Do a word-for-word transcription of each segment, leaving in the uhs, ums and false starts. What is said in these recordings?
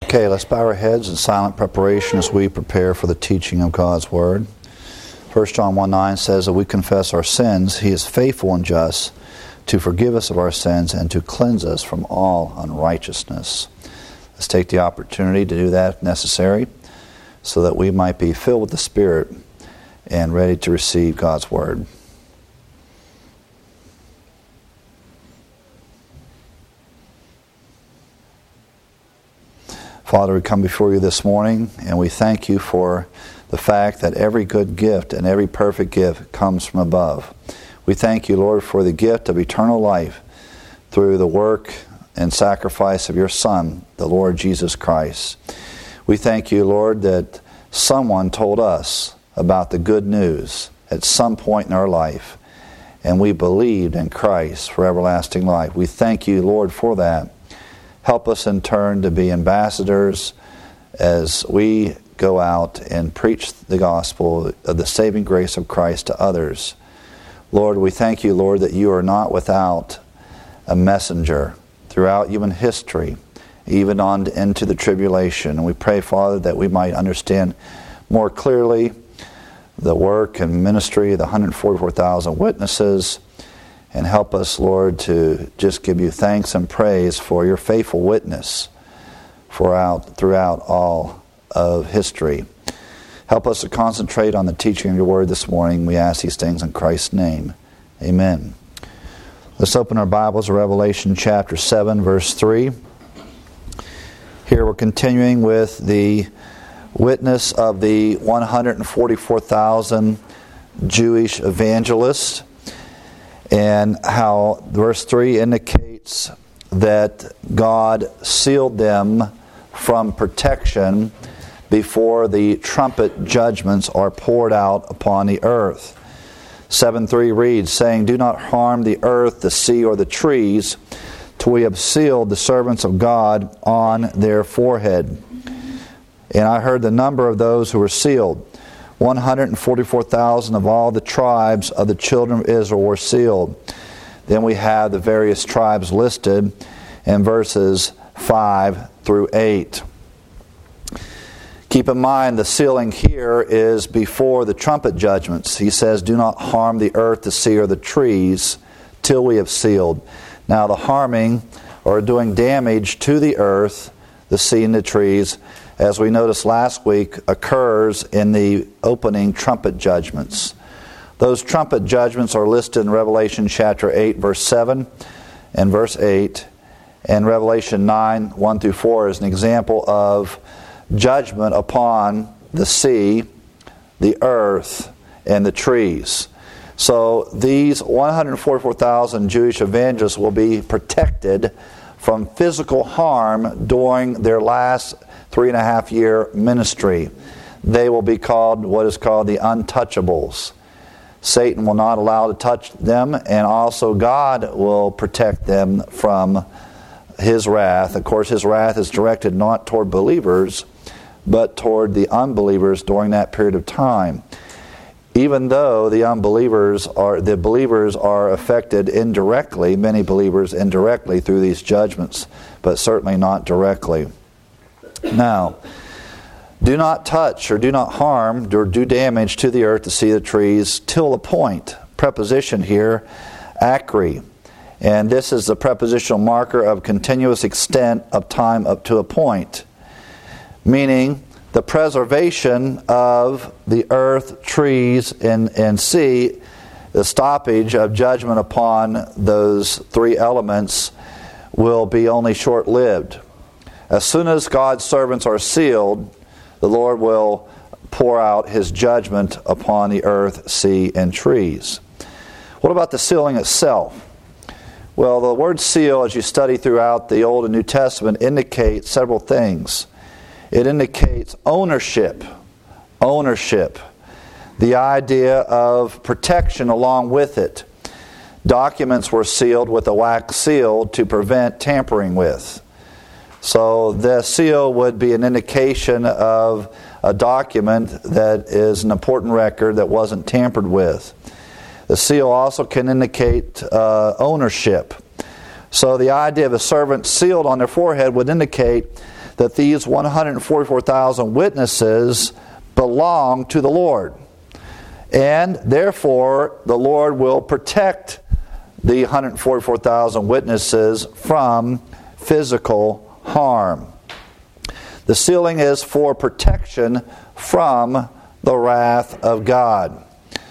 Okay, let's bow our heads in silent preparation as we prepare for the teaching of God's Word. First John one nine says that we confess our sins. He is faithful and just to forgive us of our sins and to cleanse us from all unrighteousness. Let's take the opportunity to do that if necessary so that we might be filled with the Spirit and ready to receive God's Word. Father, we come before you this morning and we thank you for the fact that every good gift and every perfect gift comes from above. We thank you, Lord, for the gift of eternal life through the work and sacrifice of your Son, the Lord Jesus Christ. We thank you, Lord, that someone told us about the good news at some point in our life, and we believed in Christ for everlasting life. We thank you, Lord, for that. Help us in turn to be ambassadors as we go out and preach the gospel of the saving grace of Christ to others. Lord, we thank you, Lord, that you are not without a messenger throughout human history, even on into the tribulation. And we pray, Father, that we might understand more clearly the work and ministry of the one hundred forty-four thousand witnesses, and help us, Lord, to just give you thanks and praise for your faithful witness for out, throughout all of history. Help us to concentrate on the teaching of your word this morning. We ask these things in Christ's name. Amen. Let's open our Bibles to Revelation chapter seven, verse three. Here we're continuing with the witness of the one hundred forty-four thousand Jewish evangelists, and how verse three indicates that God sealed them from protection before the trumpet judgments are poured out upon the earth. seven three reads, saying, "Do not harm the earth, the sea, or the trees, till we have sealed the servants of God on their forehead." And I heard the number of those who were sealed. one hundred forty-four thousand of all the tribes of the children of Israel were sealed. Then we have the various tribes listed in verses five through eight. Keep in mind, the sealing here is before the trumpet judgments. He says, "Do not harm the earth, the sea, or the trees till we have sealed." Now the harming or doing damage to the earth, the sea, and the trees, as we noticed last week, occurs in the opening trumpet judgments. Those trumpet judgments are listed in Revelation chapter eight, verse seven and verse eight, and Revelation nine, one through four is an example of judgment upon the sea, the earth, and the trees. So these one hundred forty-four thousand Jewish evangelists will be protected from physical harm during their last three and a half year ministry. They will be called what is called the untouchables. Satan will not allow to touch them, and also God will protect them from his wrath. Of course, his wrath is directed not toward believers, but toward the unbelievers during that period of time. Even though the unbelievers are, the believers are affected indirectly, many believers indirectly through these judgments, but certainly not directly. Now, do not touch or do not harm or do damage to the earth, the sea, the trees, till the point. Preposition here, acri. And this is the prepositional marker of continuous extent of time up to a point. Meaning the preservation of the earth, trees, and, and sea, the stoppage of judgment upon those three elements will be only short-lived. As soon as God's servants are sealed, the Lord will pour out his judgment upon the earth, sea, and trees. What about the sealing itself? Well, the word seal, as you study throughout the Old and New Testament, indicates several things. It indicates ownership. Ownership. The idea of protection along with it. Documents were sealed with a wax seal to prevent tampering with. So the seal would be an indication of a document that is an important record that wasn't tampered with. The seal also can indicate uh, ownership. So the idea of a servant sealed on their forehead would indicate that these one hundred forty-four thousand witnesses belong to the Lord. And therefore, the Lord will protect the one hundred forty-four thousand witnesses from physical harm. The sealing is for protection from the wrath of God.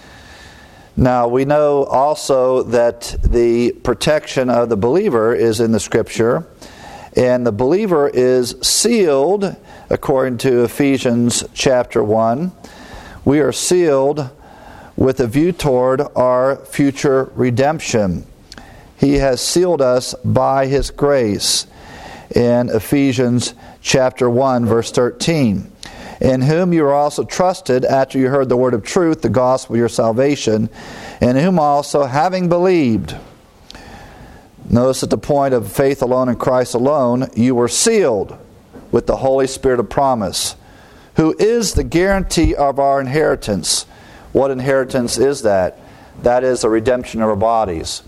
Now, we know also that the protection of the believer is in the Scripture, and the believer is sealed, according to Ephesians chapter one. We are sealed with a view toward our future redemption. He has sealed us by His grace in Ephesians chapter one, verse thirteen. In whom you are also trusted after you heard the word of truth, the gospel of your salvation, in whom also, having believed, notice at the point of faith alone in Christ alone, you were sealed with the Holy Spirit of promise, who is the guarantee of our inheritance. What inheritance is that? That is the redemption of our bodies.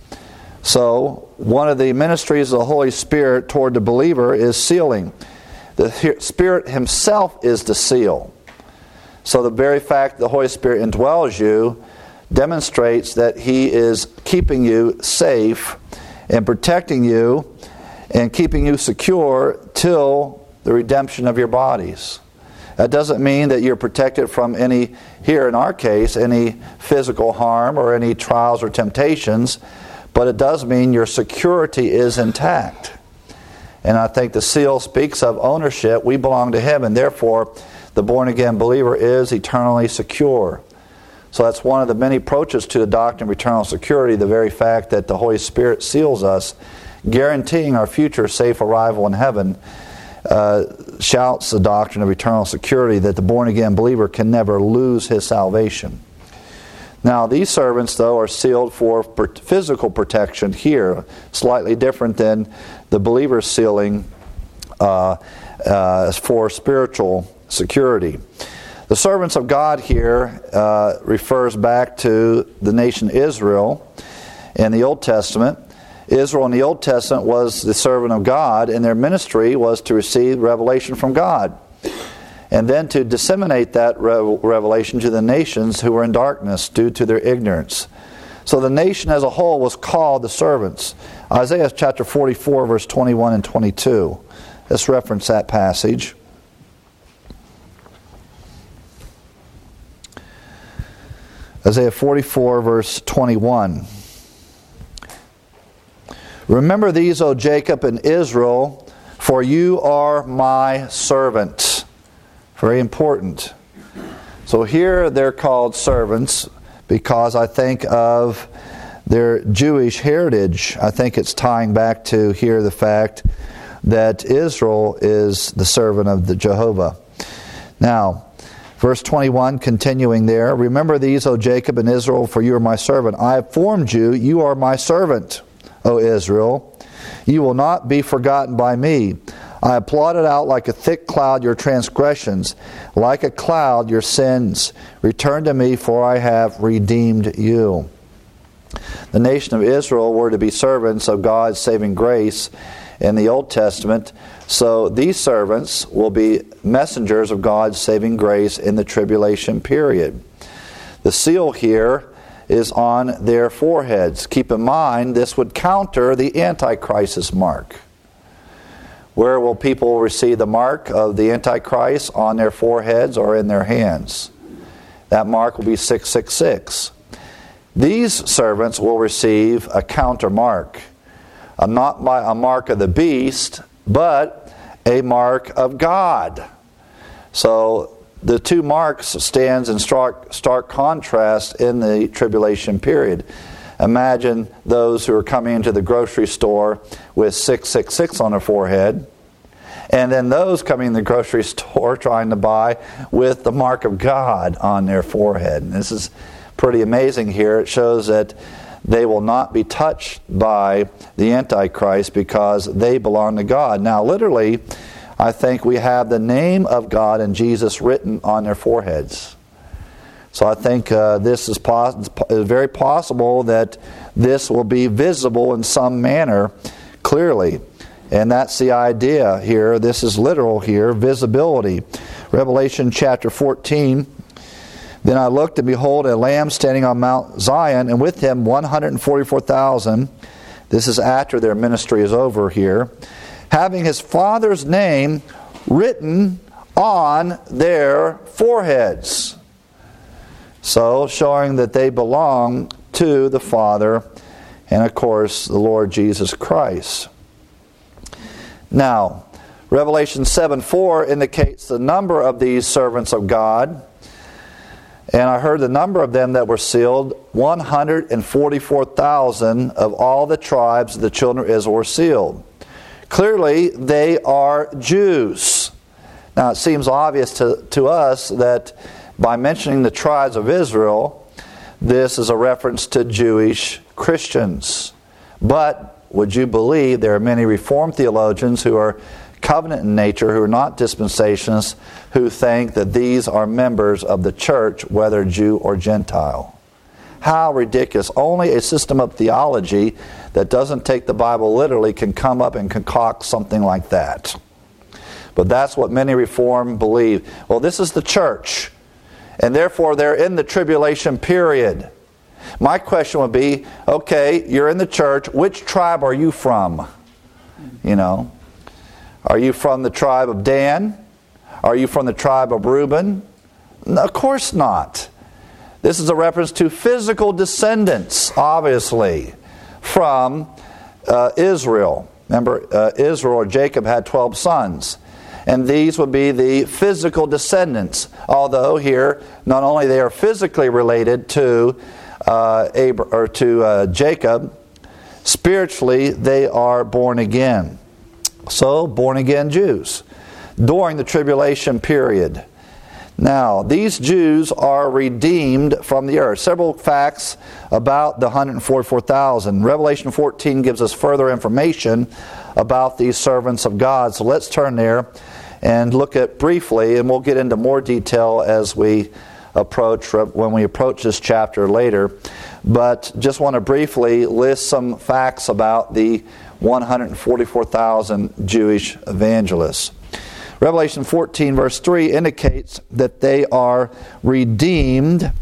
So, one of the ministries of the Holy Spirit toward the believer is sealing. The Spirit Himself is the seal. So the very fact that the Holy Spirit indwells you demonstrates that He is keeping you safe and protecting you and keeping you secure till the redemption of your bodies. That doesn't mean that you're protected from any, here in our case, any physical harm or any trials or temptations, but it does mean your security is intact. And I think the seal speaks of ownership. We belong to Him, and therefore the born-again believer is eternally secure. So that's one of the many approaches to the doctrine of eternal security, the very fact that the Holy Spirit seals us, guaranteeing our future safe arrival in heaven, uh, shouts the doctrine of eternal security that the born-again believer can never lose his salvation. Now, these servants, though, are sealed for physical protection here, slightly different than the believer's sealing uh, uh, for spiritual security. The servants of God here uh, refers back to the nation Israel in the Old Testament. Israel in the Old Testament was the servant of God, and their ministry was to receive revelation from God, and then to disseminate that revelation to the nations who were in darkness due to their ignorance. So the nation as a whole was called the servants. Isaiah chapter forty-four, verse twenty-one and twenty-two. Let's reference that passage. Isaiah forty-four, verse twenty-one. Remember these, O Jacob and Israel, for you are my servant. Very important. So here they're called servants because I think of their Jewish heritage. I think it's tying back to here the fact that Israel is the servant of the Jehovah. Now, verse twenty-one, continuing there, remember these, O Jacob and Israel, for you are my servant. I have formed you, you are my servant, O Israel. You will not be forgotten by me. I have blotted out like a thick cloud your transgressions, like a cloud your sins. Return to me, for I have redeemed you. The nation of Israel were to be servants of God's saving grace in the Old Testament. So these servants will be messengers of God's saving grace in the tribulation period. The seal here is on their foreheads. Keep in mind, this would counter the Antichrist's mark. Where will people receive the mark of the Antichrist? On their foreheads or in their hands. That mark will be six six six. These servants will receive a counter mark. A, not by a mark of the beast, but a mark of God. So the two marks stands in stark, stark contrast in the tribulation period. Imagine those who are coming into the grocery store with six six six on their forehead, and then those coming in the grocery store trying to buy with the mark of God on their forehead. And this is pretty amazing here. It shows that they will not be touched by the Antichrist because they belong to God. Now, literally, I think we have the name of God and Jesus written on their foreheads. So I think uh, this is pos- very possible that this will be visible in some manner clearly. And that's the idea here. This is literal here, visibility. Revelation chapter fourteen. Then I looked, and behold, a Lamb standing on Mount Zion, and with him one hundred forty-four thousand. This is after their ministry is over here. Having his Father's name written on their foreheads. So, showing that they belong to the Father and, of course, the Lord Jesus Christ. Now, Revelation seven four indicates the number of these servants of God. And I heard the number of them that were sealed, one hundred forty-four thousand of all the tribes of the children of Israel were sealed. Clearly, they are Jews. Now, it seems obvious to, to us that by mentioning the tribes of Israel, this is a reference to Jewish Christians. But would you believe there are many Reformed theologians who are covenant in nature, who are not dispensationalists, who think that these are members of the church, whether Jew or Gentile? How ridiculous. Only a system of theology that doesn't take the Bible literally can come up and concoct something like that. But that's what many Reformed believe. Well, this is the church, and therefore they're in the tribulation period. My question would be, okay, you're in the church, which tribe are you from? You know, are you from the tribe of Dan? Are you from the tribe of Reuben? No, of course not. This is a reference to physical descendants, obviously, from uh, Israel. Remember, uh, Israel or Jacob had twelve sons. And these would be the physical descendants. Although here, not only they are physically related to uh, Abra- or to uh, Jacob, spiritually they are born again. So, born again Jews during the tribulation period. Now, these Jews are redeemed from the earth. Several facts about the one hundred forty-four thousand. Revelation fourteen gives us further information about these servants of God. So let's turn there and look at briefly, and we'll get into more detail as we approach, when we approach this chapter later. But just want to briefly list some facts about the one hundred forty-four thousand Jewish evangelists. Revelation fourteen verse three indicates that they are redeemed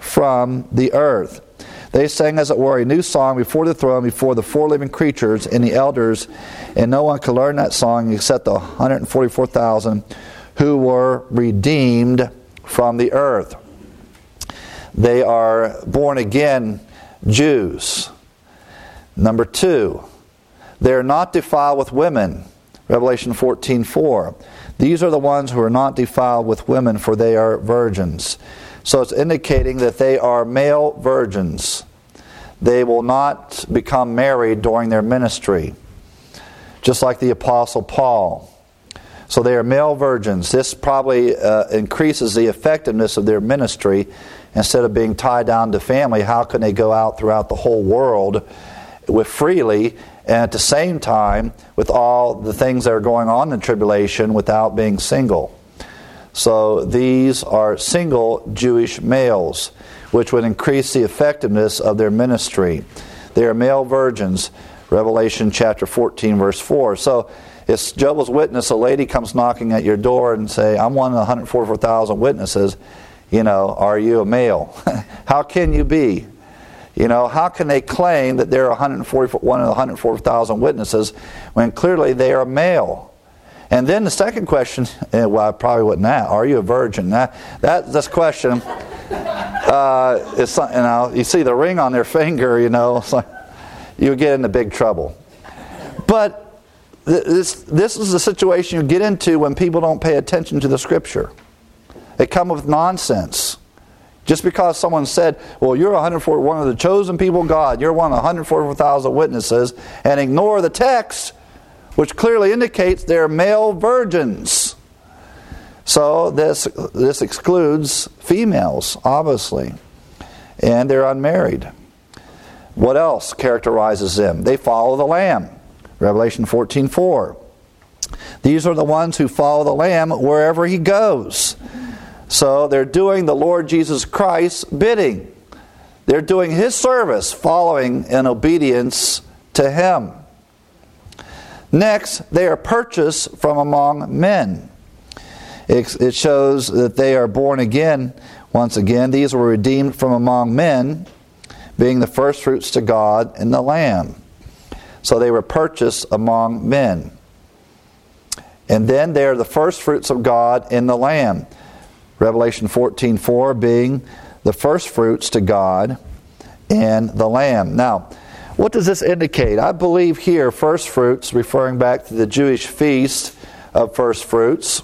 from the earth. They sang, as it were, a new song before the throne, before the four living creatures and the elders, and no one could learn that song except the one hundred forty-four thousand who were redeemed from the earth. They are born again Jews. Number two, they are not defiled with women. Revelation fourteen four. These are the ones who are not defiled with women, for they are virgins. So it's indicating that they are male virgins. They will not become married during their ministry, just like the Apostle Paul. So they are male virgins. This probably uh, increases the effectiveness of their ministry. Instead of being tied down to family, how can they go out throughout the whole world with freely, and at the same time with all the things that are going on in the tribulation without being single? So these are single Jewish males, which would increase the effectiveness of their ministry. They are male virgins, Revelation chapter fourteen verse four. So it's Jehovah's Witness, a lady comes knocking at your door and say, I'm one of the one hundred forty-four thousand witnesses. You know, are you a male? How can you be? You know, how can they claim that they're one hundred forty, one of the one hundred forty thousand witnesses when clearly they are male? And then the second question, well, I probably wouldn't ask, are you a virgin? That, that this question, uh, is, you know, you see the ring on their finger, you know, it's like, you get into big trouble. But this, this is the situation you get into when people don't pay attention to the Scripture. They come up with nonsense. Just because someone said, well, you're one hundred forty, one of the chosen people of God, you're one of the one hundred forty-four thousand witnesses, and ignore the text, which clearly indicates they're male virgins. So this, this excludes females, obviously, and they're unmarried. What else characterizes them? They follow the Lamb. Revelation fourteen four. These are the ones who follow the Lamb wherever He goes. So they're doing the Lord Jesus Christ's bidding. They're doing His service, following in obedience to Him. Next, they are purchased from among men. It, it shows that they are born again. Once again, these were redeemed from among men, being the firstfruits to God and the Lamb. So they were purchased among men. And then they are the firstfruits of God in the Lamb. Revelation fourteen four being the firstfruits to God and the Lamb. Now, what does this indicate? I believe here firstfruits, referring back to the Jewish feast of firstfruits,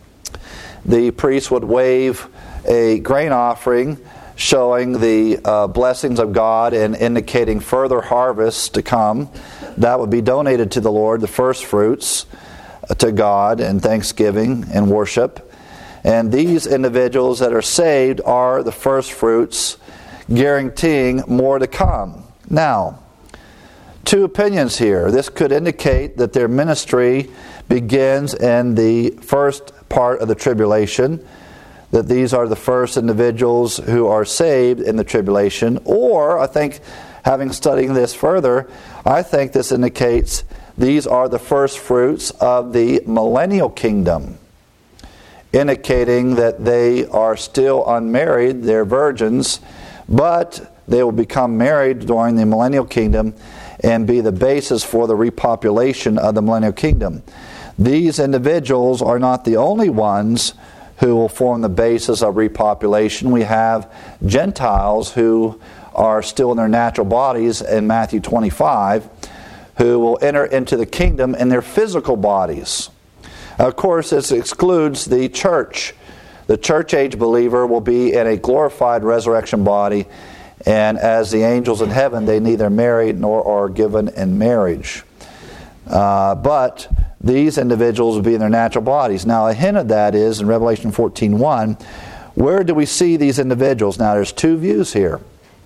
the priest would wave a grain offering showing the uh, blessings of God and indicating further harvests to come. That would be donated to the Lord, the firstfruits to God in thanksgiving and worship. And these individuals that are saved are the firstfruits, guaranteeing more to come. Now, two opinions here. This could indicate that their ministry begins in the first part of the tribulation, that these are the first individuals who are saved in the tribulation. Or, I think, having studied this further, I think this indicates these are the first fruits of the millennial kingdom, indicating that they are still unmarried, they're virgins, but they will become married during the millennial kingdom and be the basis for the repopulation of the millennial kingdom. These individuals are not the only ones who will form the basis of repopulation. We have Gentiles who are still in their natural bodies in Matthew twenty-five, who will enter into the kingdom in their physical bodies. Of course, this excludes the church. The church age believer will be in a glorified resurrection body, and as the angels in heaven, they neither marry nor are given in marriage. Uh, but these individuals will be in their natural bodies. Now, a hint of that is in Revelation fourteen one. Where do we see these individuals? Now, there's two views here.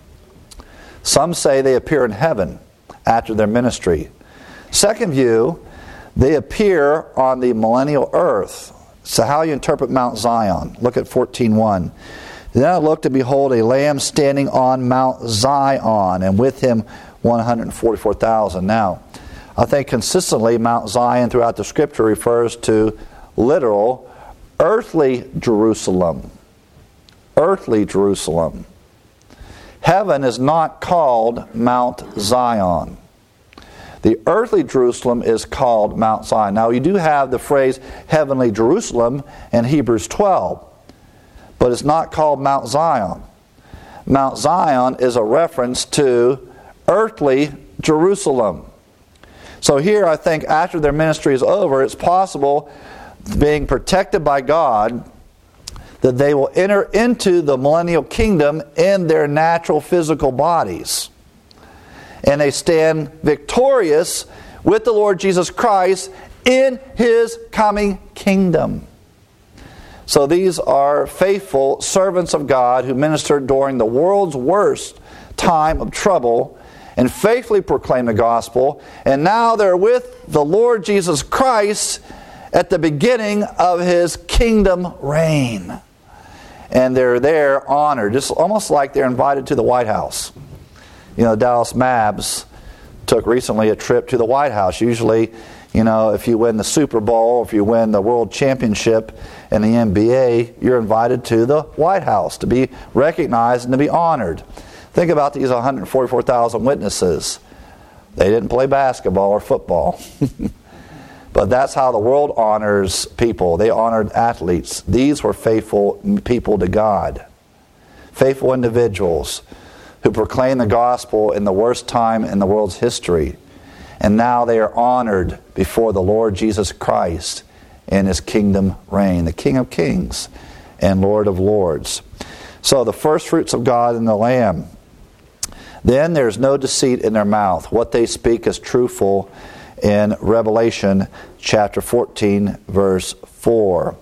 Some say they appear in heaven after their ministry. Second view, they appear on the millennial earth. So how you interpret Mount Zion? Look at fourteen one. Then I looked, and behold, a lamb standing on Mount Zion, and with him one hundred forty-four thousand. Now, I think consistently Mount Zion throughout the Scripture refers to literal, earthly Jerusalem. Earthly Jerusalem. Heaven is not called Mount Zion. The earthly Jerusalem is called Mount Zion. Now, you do have the phrase heavenly Jerusalem in Hebrews twelve, but it's not called Mount Zion. Mount Zion is a reference to earthly Jerusalem. So here, I think after their ministry is over, it's possible, being protected by God, that they will enter into the millennial kingdom in their natural physical bodies. And they stand victorious with the Lord Jesus Christ in His coming kingdom. So these are faithful servants of God who ministered during the world's worst time of trouble and faithfully proclaimed the gospel. And now they're with the Lord Jesus Christ at the beginning of His kingdom reign. And they're there honored. It's almost like they're invited to the White House. You know, Dallas Mavs took recently a trip to the White House. Usually, you know, if you win the Super Bowl, if you win the World Championship in the N B A, you're invited to the White House to be recognized and to be honored. Think about these one hundred forty-four thousand witnesses. They didn't play basketball or football. But that's how the world honors people. They honored athletes. These were faithful people to God. Faithful individuals who proclaimed the gospel in the worst time in the world's history. And now they are honored before the Lord Jesus Christ in His kingdom reign, the King of Kings and Lord of Lords. So the first fruits of God and the Lamb. Then there's no deceit in their mouth. What they speak is truthful in Revelation chapter fourteen, verse four.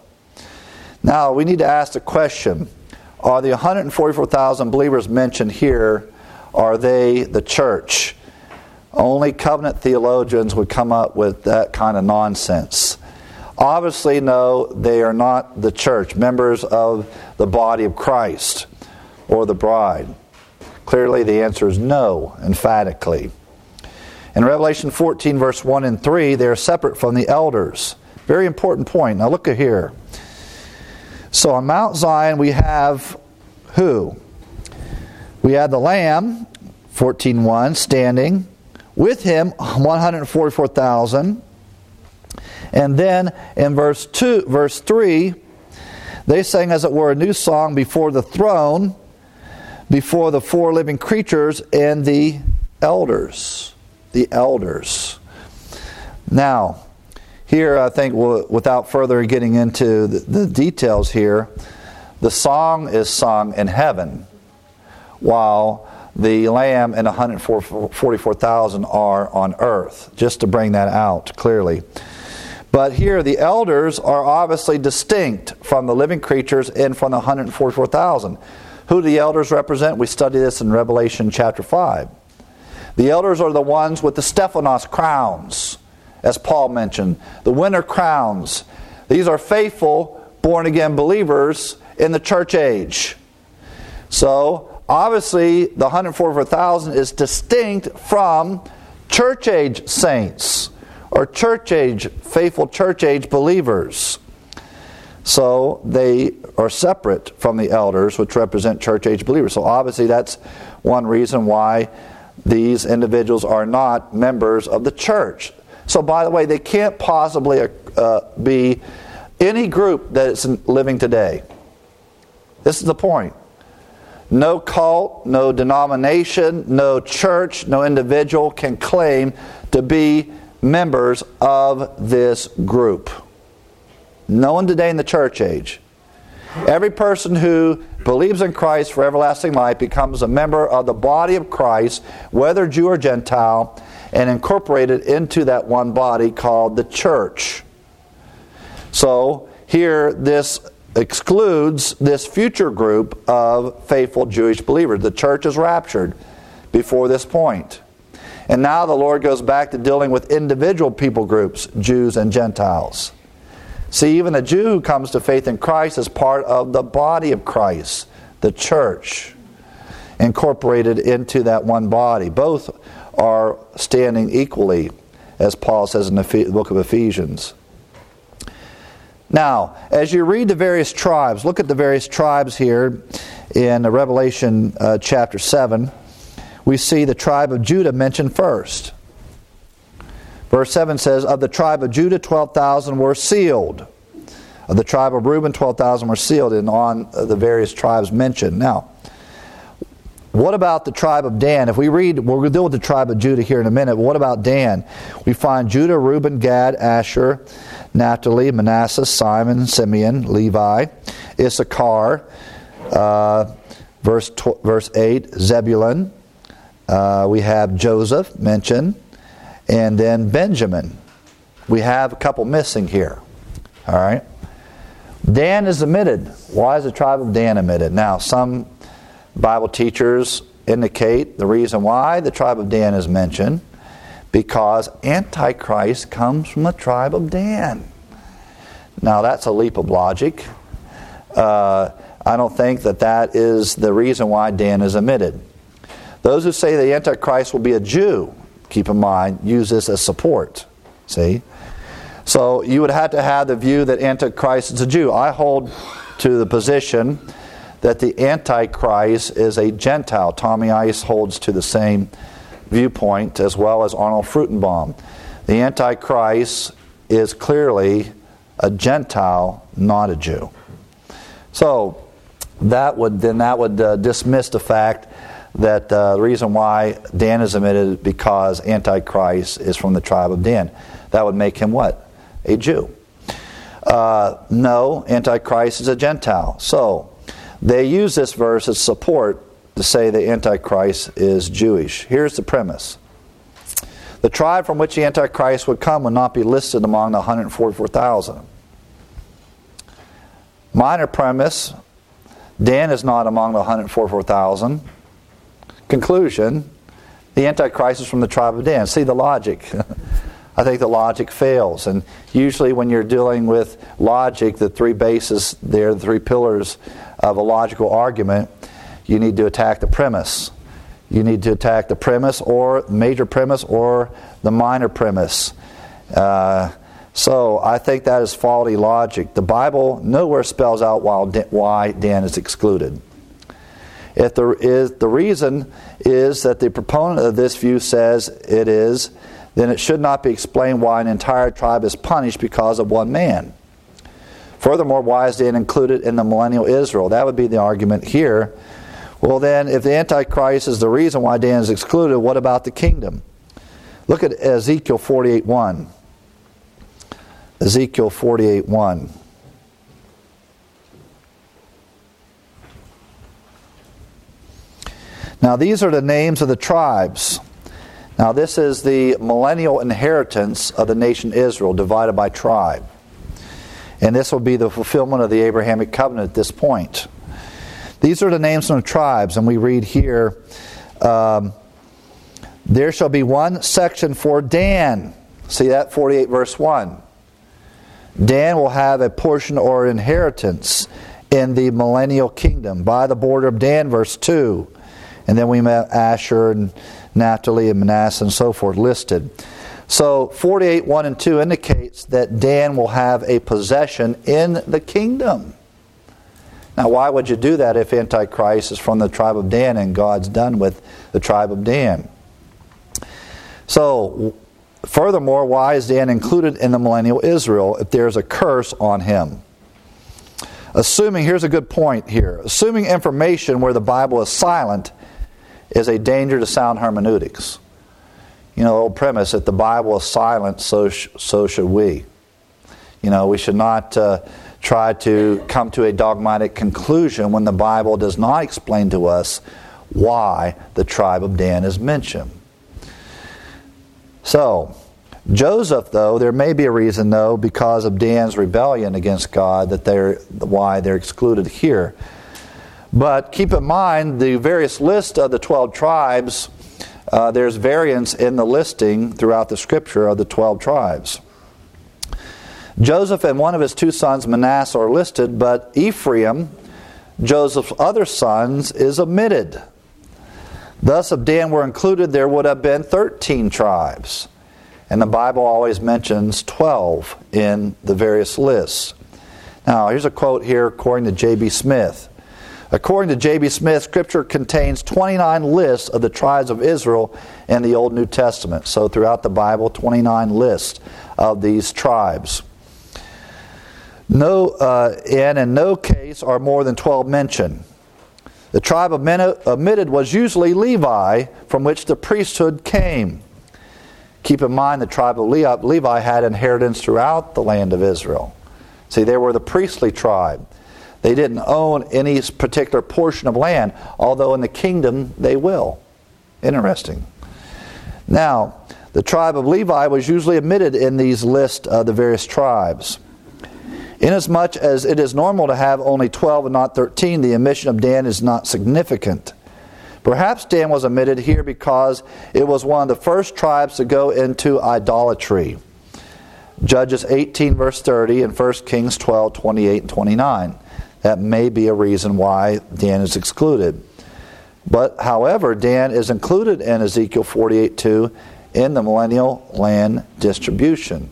Now, we need to ask the question, are the one hundred forty-four thousand believers mentioned here, are they the church? Only covenant theologians would come up with that kind of nonsense. Obviously, no, they are not the church, members of the body of Christ or the bride. Clearly, the answer is no, emphatically. In Revelation fourteen, verse one and three, they are separate from the elders. Very important point. Now look at here. So on Mount Zion we have who? We have the Lamb, fourteen one, standing. With him, one hundred forty-four thousand. And then in verse two, verse three, they sang as it were a new song before the throne, before the four living creatures and the elders. The elders. Now, here I think we'll, without further getting into the, the details here, the song is sung in heaven, while the Lamb and one hundred forty-four thousand are on earth, just to bring that out clearly. But here the elders are obviously distinct from the living creatures and from the one hundred forty-four thousand. Who do the elders represent? We study this in Revelation chapter five. The elders are the ones with the Stephanos crowns, as Paul mentioned, the winter crowns. These are faithful, born-again believers in the church age. So, obviously, the one hundred forty-four thousand is distinct from church age saints, or church age, faithful church age believers. So they are separate from the elders, which represent church age believers. So obviously that's one reason why these individuals are not members of the church. So by the way, they can't possibly uh, be any group that is living today. This is the point. No cult, no denomination, no church, no individual can claim to be members of this group. No one today in the church age. Every person who believes in Christ for everlasting life becomes a member of the body of Christ, whether Jew or Gentile, and incorporated into that one body called the church. So here this excludes this future group of faithful Jewish believers. The church is raptured before this point. And now the Lord goes back to dealing with individual people groups, Jews and Gentiles. See, even a Jew who comes to faith in Christ is part of the body of Christ, the church, incorporated into that one body. Both are standing equally, as Paul says in the book of Ephesians. Now, as you read the various tribes, look at the various tribes here in Revelation uh, chapter seven. We see the tribe of Judah mentioned first. Verse seven says, of the tribe of Judah, twelve thousand were sealed. Of the tribe of Reuben, twelve thousand were sealed, and on the various tribes mentioned. Now, what about the tribe of Dan? If we read, we're going to deal with the tribe of Judah here in a minute, but what about Dan? We find Judah, Reuben, Gad, Asher, Naphtali, Manasseh, Simon, Simeon, Levi, Issachar, uh, verse, tw- verse eight, Zebulun. Uh, we have Joseph mentioned, and then Benjamin. We have a couple missing here. All right. Dan is omitted. Why is the tribe of Dan omitted? Now, some Bible teachers indicate the reason why the tribe of Dan is mentioned, because Antichrist comes from the tribe of Dan. Now, that's a leap of logic. Uh, I don't think that that is the reason why Dan is omitted. Those who say the Antichrist will be a Jew, keep in mind, use this as support. See? So you would have to have the view that Antichrist is a Jew. I hold to the position that the Antichrist is a Gentile. Tommy Ice holds to the same viewpoint, as well as Arnold Fruchtenbaum. The Antichrist is clearly a Gentile, not a Jew. So that would then that would uh, dismiss the fact that uh, the reason why Dan is omitted is because Antichrist is from the tribe of Dan. That would make him what? A Jew. Uh, no, Antichrist is a Gentile. So they use this verse as support to say the Antichrist is Jewish. Here's the premise. The tribe from which the Antichrist would come would not be listed among the one hundred forty-four thousand. Minor premise, Dan is not among the one hundred forty-four thousand. Conclusion, the Antichrist is from the tribe of Dan. See the logic. I think the logic fails. And usually when you're dealing with logic, the three bases there, the three pillars of a logical argument, you need to attack the premise. You need to attack the premise, or major premise, or the minor premise. Uh, so I think that is faulty logic. The Bible nowhere spells out why Dan is excluded. If there is, the reason is that the proponent of this view says it is, then it should not be explained why an entire tribe is punished because of one man. Furthermore, why is Dan included in the millennial Israel? That would be the argument here. Well then, if the Antichrist is the reason why Dan is excluded, what about the kingdom? Look at Ezekiel forty-eight one. Ezekiel forty-eight one. Now these are the names of the tribes. Now this is the millennial inheritance of the nation Israel, divided by tribe. And this will be the fulfillment of the Abrahamic covenant at this point. These are the names of the tribes, and we read here, um, there shall be one section for Dan. See that? forty-eight verse one. Dan will have a portion or inheritance in the millennial kingdom by the border of Dan, verse two. And then we have Asher and Naphtali and Manasseh and so forth listed. So forty-eight one and two indicates that Dan will have a possession in the kingdom. Now why would you do that if Antichrist is from the tribe of Dan and God's done with the tribe of Dan? So furthermore, why is Dan included in the millennial Israel if there's a curse on him? Assuming, here's a good point here, assuming information where the Bible is silent is a danger to sound hermeneutics. You know, the old premise, if the Bible is silent, so sh- so should we. You know, we should not uh, try to come to a dogmatic conclusion when the Bible does not explain to us why the tribe of Dan is mentioned. So, Joseph, though, there may be a reason, though, because of Dan's rebellion against God, that they're why they're excluded here. But keep in mind, the various list of the twelve tribes, uh, there's variance in the listing throughout the Scripture of the twelve tribes. Joseph and one of his two sons, Manasseh, are listed, but Ephraim, Joseph's other sons, is omitted. Thus, if Dan were included, there would have been thirteen tribes. And the Bible always mentions twelve in the various lists. Now, here's a quote here according to J B Smith. According to J B Smith, Scripture contains twenty-nine lists of the tribes of Israel in the Old New Testament. So throughout the Bible, twenty-nine lists of these tribes. No, uh, and in no case are more than twelve mentioned. The tribe omitted was usually Levi, from which the priesthood came. Keep in mind the tribe of Levi had inheritance throughout the land of Israel. See, they were the priestly tribe. They didn't own any particular portion of land, although in the kingdom they will. Interesting. Now, the tribe of Levi was usually omitted in these lists of the various tribes. Inasmuch as it is normal to have only twelve and not thirteen, the omission of Dan is not significant. Perhaps Dan was omitted here because it was one of the first tribes to go into idolatry. Judges eighteen verse thirty and First Kings twelve, twenty-eight and twenty-nine. That may be a reason why Dan is excluded. But however, Dan is included in Ezekiel forty-eight two in the millennial land distribution.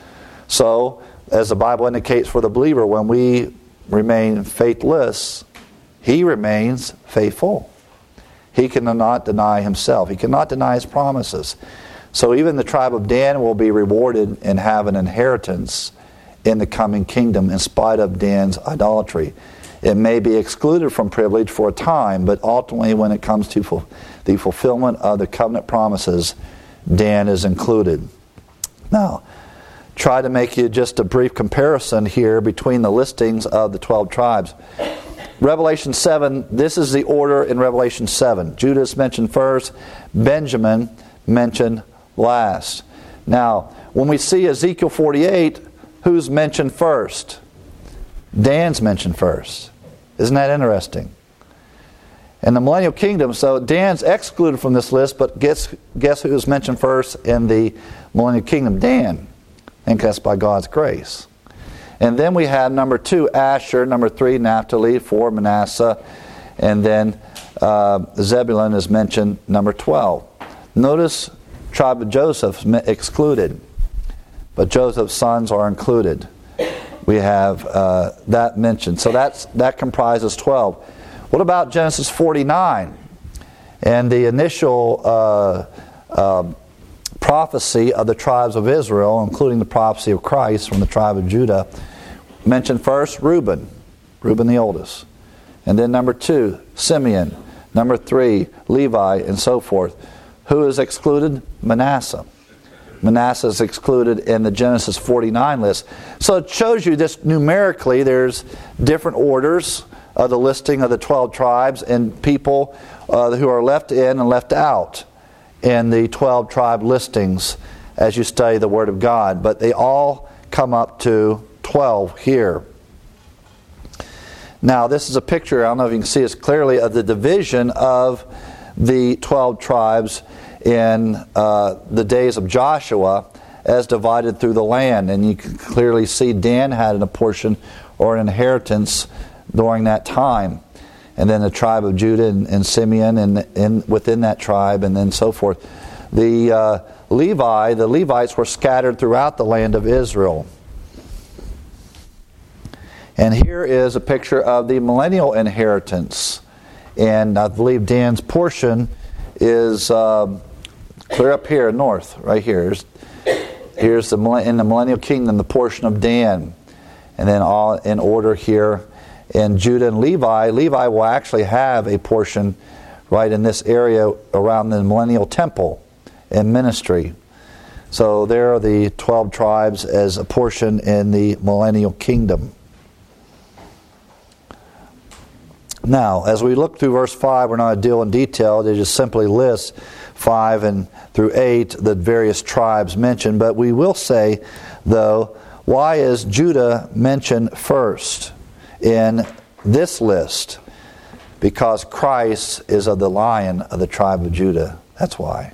So, as the Bible indicates for the believer, when we remain faithless, he remains faithful. He cannot deny himself. He cannot deny his promises. So even the tribe of Dan will be rewarded and have an inheritance in the coming kingdom in spite of Dan's idolatry. It may be excluded from privilege for a time, but ultimately when it comes to ful- the fulfillment of the covenant promises, Dan is included. Now, try to make you just a brief comparison here between the listings of the twelve tribes. Revelation seven, this is the order in Revelation seven. Judah is mentioned first, Benjamin mentioned last. Now, when we see Ezekiel forty-eight, who's mentioned first? Dan's mentioned first. Isn't that interesting? In the millennial kingdom, so Dan's excluded from this list, but guess, guess who's mentioned first in the millennial kingdom? Dan. I think that's by God's grace. And then we have number two, Asher, number three, Naphtali, four, Manasseh, and then uh, Zebulun is mentioned number twelve. Notice tribe of Joseph excluded, but Joseph's sons are included. We have uh, that mentioned. So that's that comprises twelve. What about Genesis forty-nine? And the initial uh, uh, prophecy of the tribes of Israel, including the prophecy of Christ from the tribe of Judah, mentioned first Reuben, Reuben the oldest. And then number two, Simeon. Number three, Levi, and so forth. Who is excluded? Manasseh. Manasseh is excluded in the Genesis forty-nine list. So it shows you this numerically, there's different orders of the listing of the twelve tribes and people uh, who are left in and left out in the twelve tribe listings as you study the Word of God. But they all come up to twelve here. Now, this is a picture, I don't know if you can see this clearly, of the division of the twelve tribes in uh, the days of Joshua as divided through the land. And you can clearly see Dan had a portion or an inheritance during that time. And then the tribe of Judah and, and Simeon and, and within that tribe and then so forth. The uh, Levi, the Levites were scattered throughout the land of Israel. And here is a picture of the millennial inheritance. And I believe Dan's portion is uh, clear up here north, right here. Here's, here's the in the millennial kingdom, the portion of Dan. And then all in order here in Judah and Levi. Levi will actually have a portion right in this area around the millennial temple and ministry. So there are the twelve tribes as a portion in the millennial kingdom. Now, as we look through verse five, we're not going to deal in detail. They just simply list five and through eight, the various tribes mentioned. But we will say, though, why is Judah mentioned first in this list? Because Christ is of the lion of the tribe of Judah. That's why.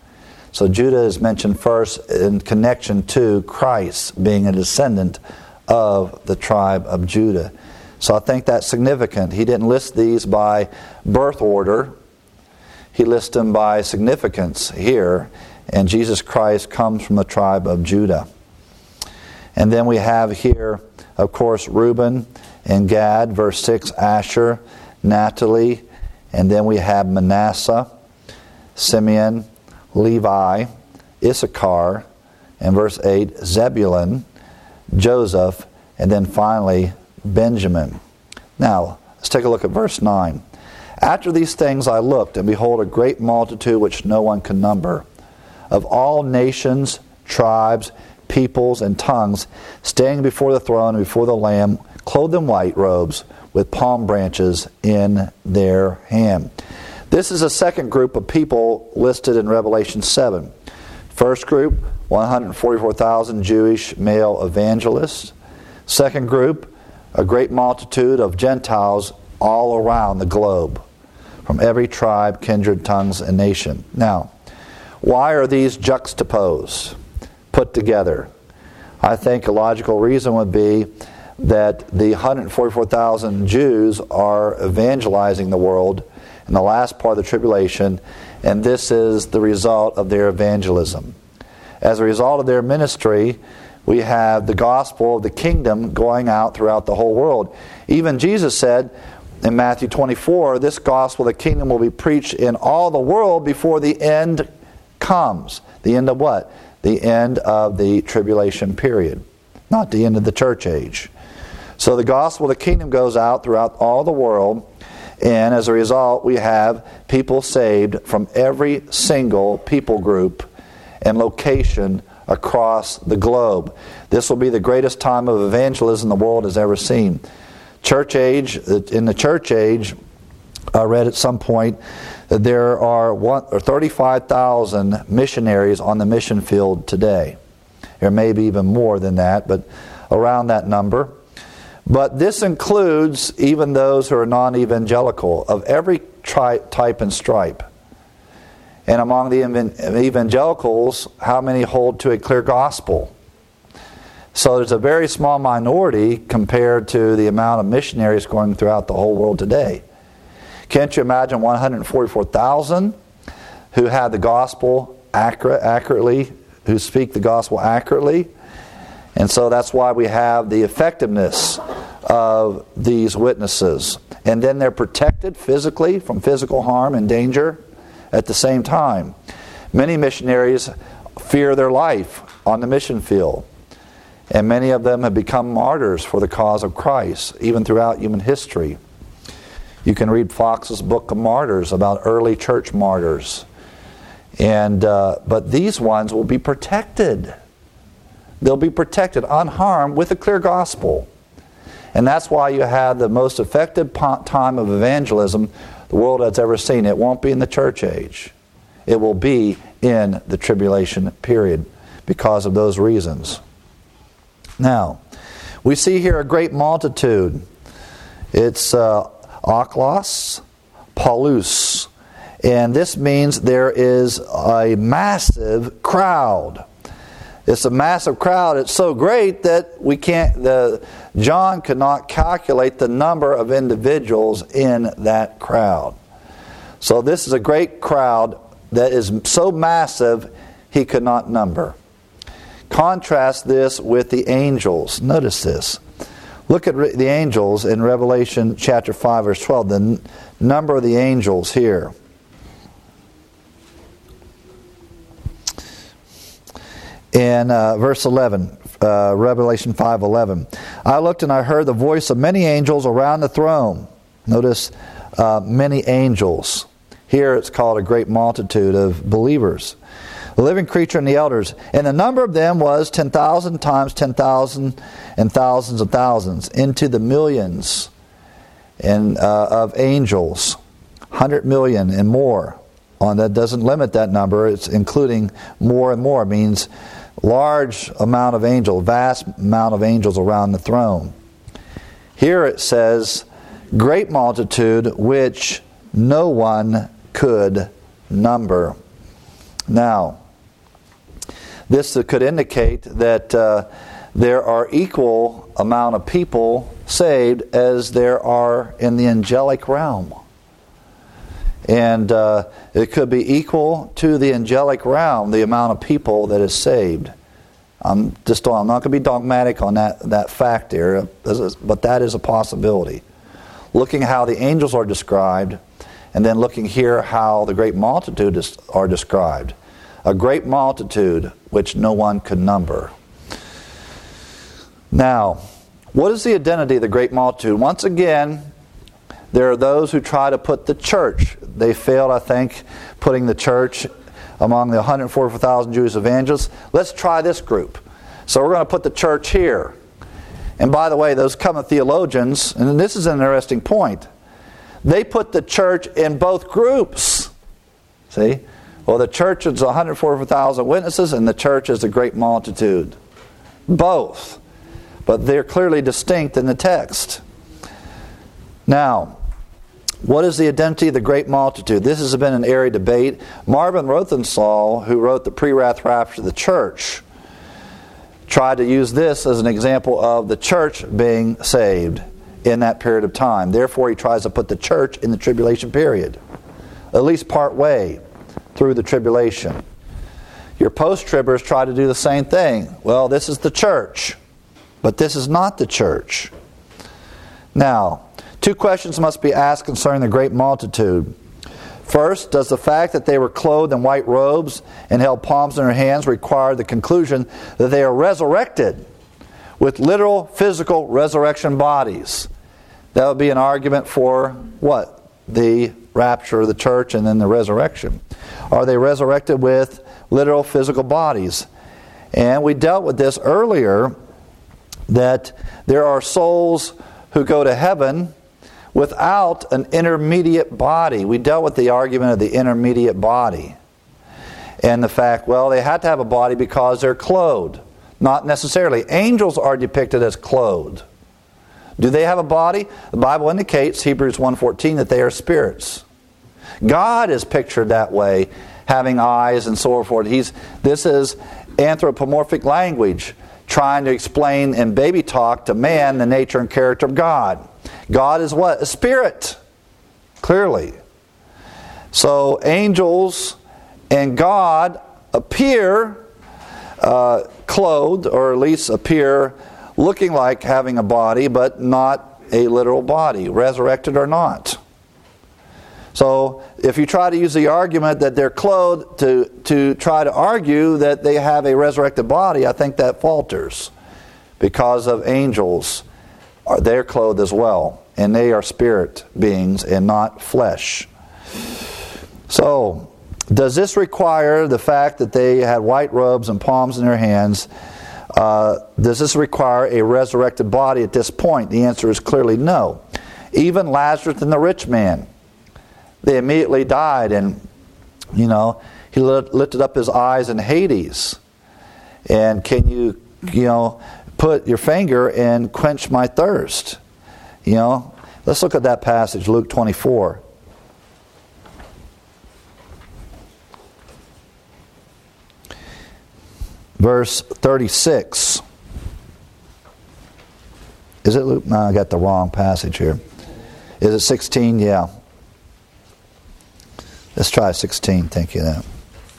So Judah is mentioned first in connection to Christ being a descendant of the tribe of Judah. So I think that's significant. He didn't list these by birth order. He lists them by significance here. And Jesus Christ comes from the tribe of Judah. And then we have here, of course, Reuben and Gad, verse six, Asher, Naphtali, and then we have Manasseh, Simeon, Levi, Issachar, and verse eight, Zebulun, Joseph, and then finally Benjamin. Now, let's take a look at verse nine. After these things I looked, and behold, a great multitude which no one can number, of all nations, tribes, peoples, and tongues, standing before the throne and before the Lamb, clothed in white robes, with palm branches in their hand. This is a second group of people listed in Revelation seven. First group, one hundred forty-four thousand Jewish male evangelists. Second group, a great multitude of Gentiles all around the globe, from every tribe, kindred, tongues, and nation. Now, why are these juxtaposed, put together? I think a logical reason would be that the one hundred forty-four thousand Jews are evangelizing the world in the last part of the tribulation, and this is the result of their evangelism. As a result of their ministry, we have the gospel of the kingdom going out throughout the whole world. Even Jesus said in Matthew twenty-four, this gospel of the kingdom will be preached in all the world before the end comes. The end of what? The end of the tribulation period, not the end of the church age. So the gospel of the kingdom goes out throughout all the world, and as a result, we have people saved from every single people group and location across the globe. This will be the greatest time of evangelism the world has ever seen. Church age, in the church age, I read at some point that there are one, or thirty-five thousand missionaries on the mission field today. There may be even more than that, but around that number. But this includes even those who are non-evangelical, of every tri- type and stripe. And among the evangelicals, how many hold to a clear gospel? So there's a very small minority compared to the amount of missionaries going throughout the whole world today. Can't you imagine one hundred forty-four thousand who had the gospel accurate, accurately, who speak the gospel accurately? And so that's why we have the effectiveness of these witnesses. And then they're protected physically from physical harm and danger at the same time. Many missionaries fear their life on the mission field. And many of them have become martyrs for the cause of Christ, even throughout human history. You can read Fox's Book of Martyrs about early church martyrs. And uh, but these ones will be protected. They'll be protected, unharmed, with a clear gospel. And that's why you have the most effective time of evangelism the world has ever seen. It won't be in the church age. It will be in the tribulation period because of those reasons. Now, we see here a great multitude. It's uh, aklos, paulus. And this means there is a massive crowd. It's a massive crowd. It's so great that we can't, the, John could not calculate the number of individuals in that crowd. So this is a great crowd that is so massive he could not number. Contrast this with the angels. Notice this. Look at the angels in Revelation chapter five, verse twelve. The n- number of the angels here. In uh, verse eleven, uh, Revelation five eleven. I looked and I heard the voice of many angels around the throne. Notice uh, many angels. Here it's called a great multitude of believers. The living creature and the elders. And the number of them was ten thousand times ten thousand and thousands of thousands, into the millions and uh, of angels. one hundred million and more. On that doesn't limit that number. It's including more and more. It means large amount of angels, vast amount of angels around the throne. Here it says, great multitude which no one could number. Now, this could indicate that uh, there are equal amount of people saved as there are in the angelic realm. And uh, it could be equal to the angelic realm, the amount of people that is saved. I'm just I'm not going to be dogmatic on that, that fact there, but that is a possibility. Looking at how the angels are described, and then looking here how the great multitude is, are described. A great multitude which no one could number. Now, what is the identity of the great multitude? Once again, there are those who try to put the church. They failed, I think, putting the church among the one hundred forty-four thousand Jewish evangelists. Let's try this group. So we're going to put the church here. And by the way, those common theologians, and this is an interesting point, they put the church in both groups. See? Well, the church is one hundred forty-four thousand witnesses, and the church is a great multitude. Both. But they're clearly distinct in the text. Now, what is the identity of the great multitude? This has been an area debate. Marvin Rothenthal, who wrote the Pre-Wrath Rapture of the Church, tried to use this as an example of the church being saved in that period of time. Therefore, he tries to put the church in the tribulation period, at least part way through the tribulation. Your post-tribbers try to do the same thing. Well, this is the church, but this is not the church. Now, two questions must be asked concerning the great multitude. First, does the fact that they were clothed in white robes and held palms in their hands require the conclusion that they are resurrected with literal physical resurrection bodies? That would be an argument for what? The rapture of the church and then the resurrection. Are they resurrected with literal physical bodies? And we dealt with this earlier, that there are souls who go to heaven without an intermediate body. We dealt with the argument of the intermediate body. And the fact, well, they had to have a body because they're clothed. Not necessarily. Angels are depicted as clothed. Do they have a body? The Bible indicates, Hebrews one fourteen, that they are spirits. God is pictured that way, having eyes and so forth. He's, this is anthropomorphic language, trying to explain in baby talk to man the nature and character of God. God is what? A spirit. clearly. So angels and God appear uh, clothed, or at least appear looking like having a body, but not a literal body, resurrected or not. So if you try to use the argument that they're clothed to, to try to argue that they have a resurrected body, I think that falters, because of angels, they're clothed as well, and they are spirit beings and not flesh. So, does this require the fact that they had white robes and palms in their hands? Uh, does this require a resurrected body at this point? The answer is clearly no. Even Lazarus and the rich man, they immediately died, and you know he lifted up his eyes in Hades. And can you, you know, put your finger and quench my thirst? You know, let's look at that passage, Luke twenty-four. Verse thirty-six. Is it Luke? No, I got the wrong passage here. Is it sixteen? Yeah. Let's try sixteen. Thank you. That.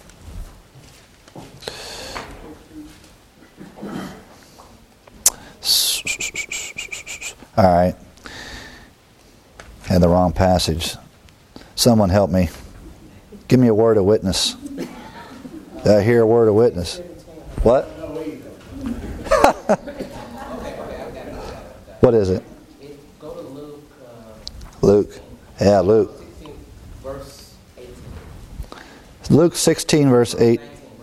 All right. Had the wrong passage. Someone help me. Give me a word of witness. Did I hear a word of witness? What? What is it? Go to Luke. Uh, Luke. Yeah, Luke. sixteen, verse eighteen. Luke sixteen, verse eight.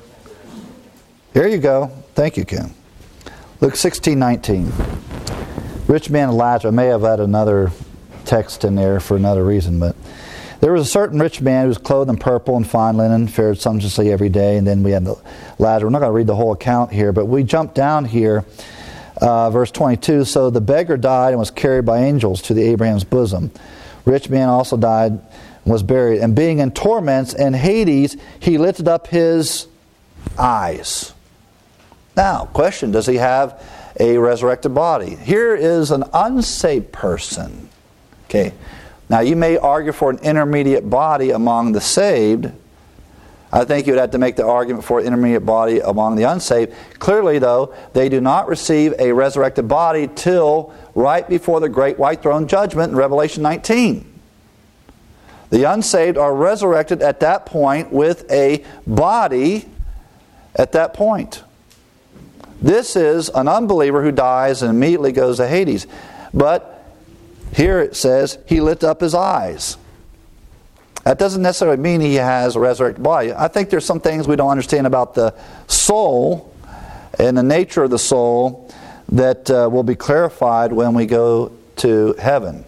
There you go. Thank you, Ken. Luke sixteen, nineteen. Rich man and Lazarus. I may have had another text in there for another reason, but there was a certain rich man who was clothed in purple and fine linen, fared sumptuously every day, and then we had the Lazarus. We're not going to read the whole account here, but we jump down here, uh, verse twenty-two. So the beggar died and was carried by angels to the Abraham's bosom. Rich man also died and was buried, and being in torments in Hades, he lifted up his eyes. Now, question, does he have a resurrected body? Here is an unsaved person. Okay. Now, you may argue for an intermediate body among the saved. I think you would have to make the argument for an intermediate body among the unsaved. Clearly, though, they do not receive a resurrected body till right before the great white throne judgment in Revelation nineteen. The unsaved are resurrected at that point with a body at that point. This is an unbeliever who dies and immediately goes to Hades. But here it says, he lifted up his eyes. That doesn't necessarily mean he has a resurrected body. I think there's some things we don't understand about the soul and the nature of the soul that uh, will be clarified when we go to heaven.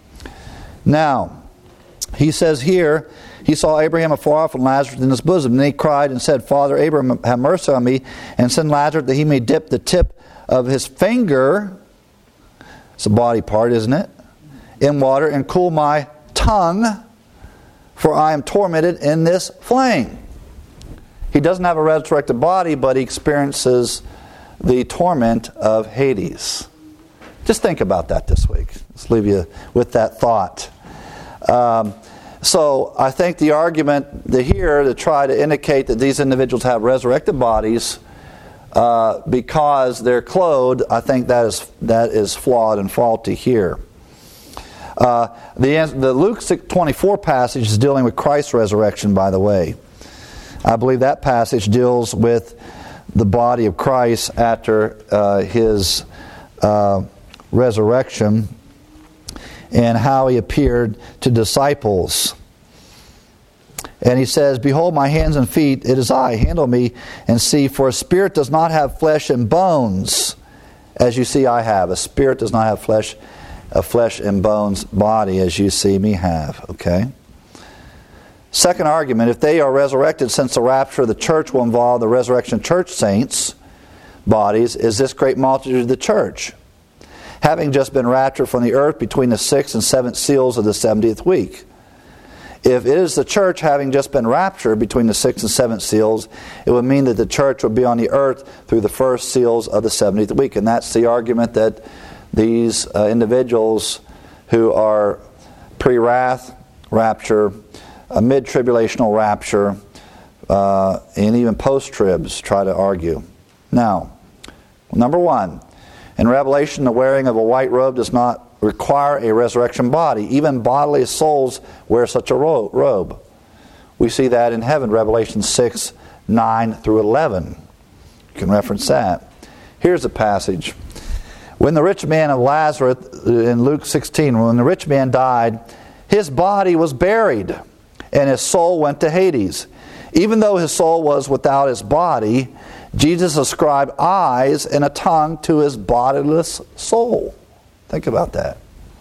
Now, he says here, he saw Abraham afar off and Lazarus in his bosom. And he cried and said, Father Abraham, have mercy on me, and send Lazarus that he may dip the tip of his finger, it's a body part, isn't it, in water, and cool my tongue, for I am tormented in this flame. He doesn't have a resurrected body, but he experiences the torment of Hades. Just think about that this week. Let's leave you with that thought. Um, so I think the argument here to try to indicate that these individuals have resurrected bodies uh, because they're clothed, I think that is that is flawed and faulty here. Uh, the, the Luke twenty-four passage is dealing with Christ's resurrection, by the way. I believe that passage deals with the body of Christ after uh, his uh, resurrection and how he appeared to disciples. And he says, Behold my hands and feet, it is I, handle me and see, for a spirit does not have flesh and bones, as you see I have. A spirit does not have flesh a flesh and bones body as you see me have. Okay? Second argument, if they are resurrected, since the rapture of the church will involve the resurrection of church saints' bodies, is this great multitude of the church, having just been raptured from the earth between the sixth and seventh seals of the seventieth week. If it is the church having just been raptured between the sixth and seventh seals, it would mean that the church would be on the earth through the first seals of the seventieth week. And that's the argument that these uh, individuals who are pre-wrath rapture, a mid-tribulational rapture, uh, and even post-tribs try to argue. Now, number one, in Revelation, the wearing of a white robe does not require a resurrection body. Even bodily souls wear such a ro- robe. We see that in heaven, Revelation six, nine through eleven. You can reference that. Here's a passage. When the rich man of Lazarus, in Luke sixteen, when the rich man died, his body was buried, and his soul went to Hades. Even though his soul was without his body, Jesus ascribed eyes and a tongue to his bodiless soul. Think about that.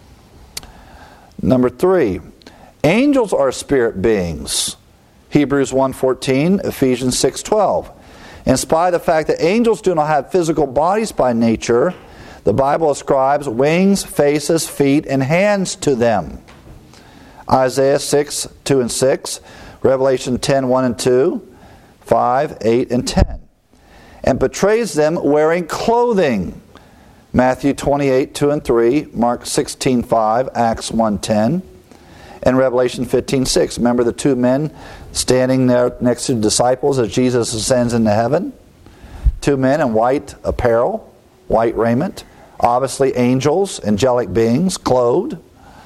Number three, angels are spirit beings. Hebrews one fourteen, Ephesians six twelve. In spite of the fact that angels do not have physical bodies by nature, the Bible ascribes wings, faces, feet, and hands to them. Isaiah six, two and six, Revelation ten, one and two, five, eight, and ten. And portrays them wearing clothing. Matthew twenty-eight, two and three, Mark sixteen, five, Acts one, ten, and Revelation fifteen, six. Remember the two men standing there next to the disciples as Jesus ascends into heaven? Two men in white apparel, white raiment. Obviously angels, angelic beings, clothed.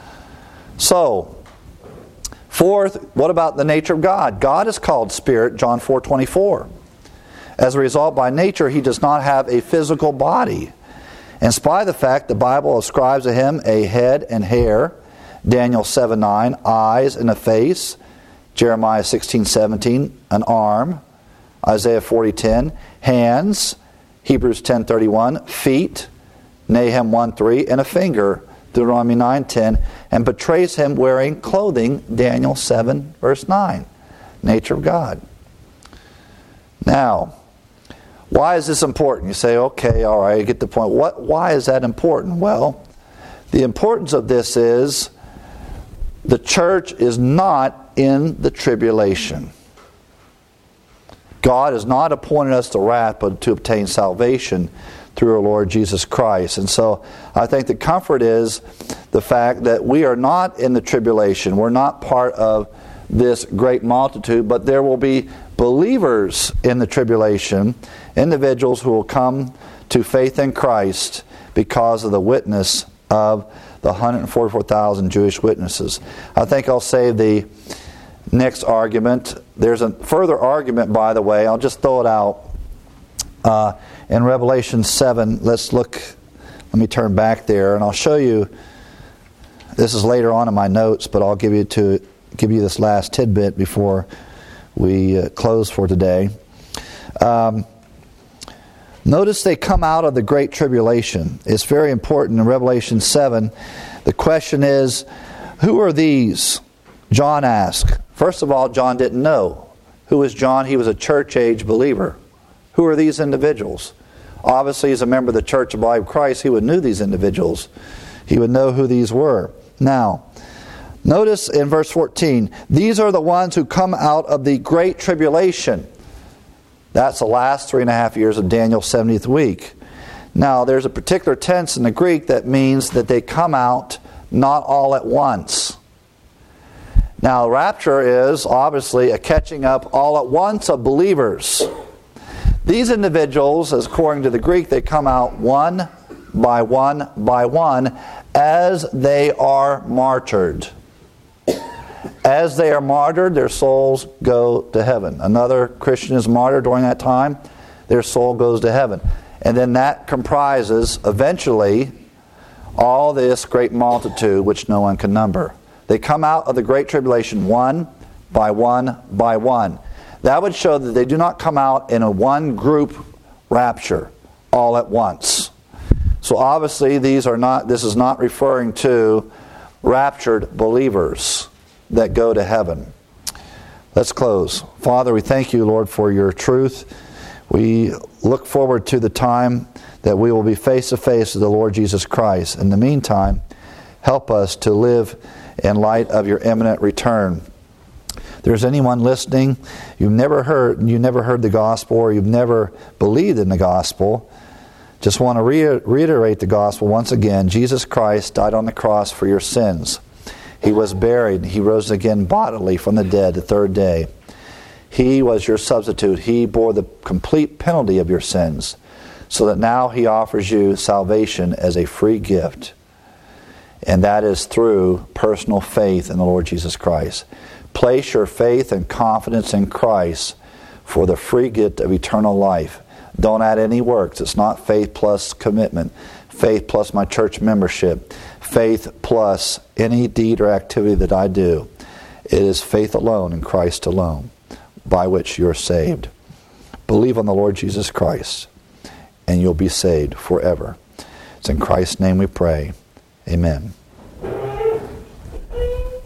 So, fourth, what about the nature of God? God is called Spirit, John four twenty-four. As a result, by nature, He does not have a physical body. In spite of the fact the Bible ascribes to Him a head and hair, Daniel seven nine, eyes and a face, Jeremiah sixteen seventeen, an arm, Isaiah forty ten, hands, Hebrews ten thirty-one, feet, Nahum one three, and a finger, Deuteronomy nine ten, and portrays Him wearing clothing, Daniel seven verse nine. Nature of God. Now, why is this important? You say, okay, all right, I get the point. What? Why is that important? Well, the importance of this is the church is not in the tribulation. God has not appointed us to wrath, but to obtain salvation through our Lord Jesus Christ. And so I think the comfort is the fact that we are not in the tribulation. We're not part of this great multitude, but there will be believers in the tribulation, individuals who will come to faith in Christ because of the witness of the one hundred forty-four thousand Jewish witnesses. I think I'll save the next argument. There's a further argument, by the way. I'll just throw it out. Uh, in Revelation seven, let's look. Let me turn back there, and I'll show you. This is later on in my notes, but I'll give you to give you this last tidbit before we uh, close for today. Um, notice they come out of the Great Tribulation. It's very important in Revelation seven. The question is, who are these? John asked. First of all, John didn't know. Who was John? He was a church-age believer. Who are these individuals? Obviously, as a member of the Church of Body of Christ, he would know these individuals. He would know who these were. Now, notice in verse fourteen, these are the ones who come out of the Great Tribulation. That's the last three and a half years of Daniel's seventieth week. Now, there's a particular tense in the Greek that means that they come out not all at once. Now, rapture is obviously a catching up all at once of believers. These individuals, as according to the Greek, they come out one by one by one as they are martyred. As they are martyred, their souls go to heaven. Another Christian is martyred during that time, their soul goes to heaven. And then that comprises, eventually, all this great multitude which no one can number. They come out of the Great Tribulation one by one by one. That would show that they do not come out in a one group rapture all at once. So obviously these are not this is not referring to raptured believers that go to heaven. Let's close. Father, we thank you, Lord, for your truth. We look forward to the time that we will be face to face with the Lord Jesus Christ. In the meantime, help us to live in light of your imminent return. If there's anyone listening, you've never heard you never heard the gospel, or you've never believed in the gospel, just want to re- reiterate the gospel once again. Jesus Christ died on the cross for your sins. He was buried. He rose again bodily from the dead the third day. He was your substitute. He bore the complete penalty of your sins, so that now He offers you salvation as a free gift. And that is through personal faith in the Lord Jesus Christ. Place your faith and confidence in Christ for the free gift of eternal life. Don't add any works. It's not faith plus commitment, faith plus my church membership, faith plus any deed or activity that I do. It is faith alone in Christ alone by which you're saved. Believe on the Lord Jesus Christ and you'll be saved forever. It's in Christ's name we pray. Amen.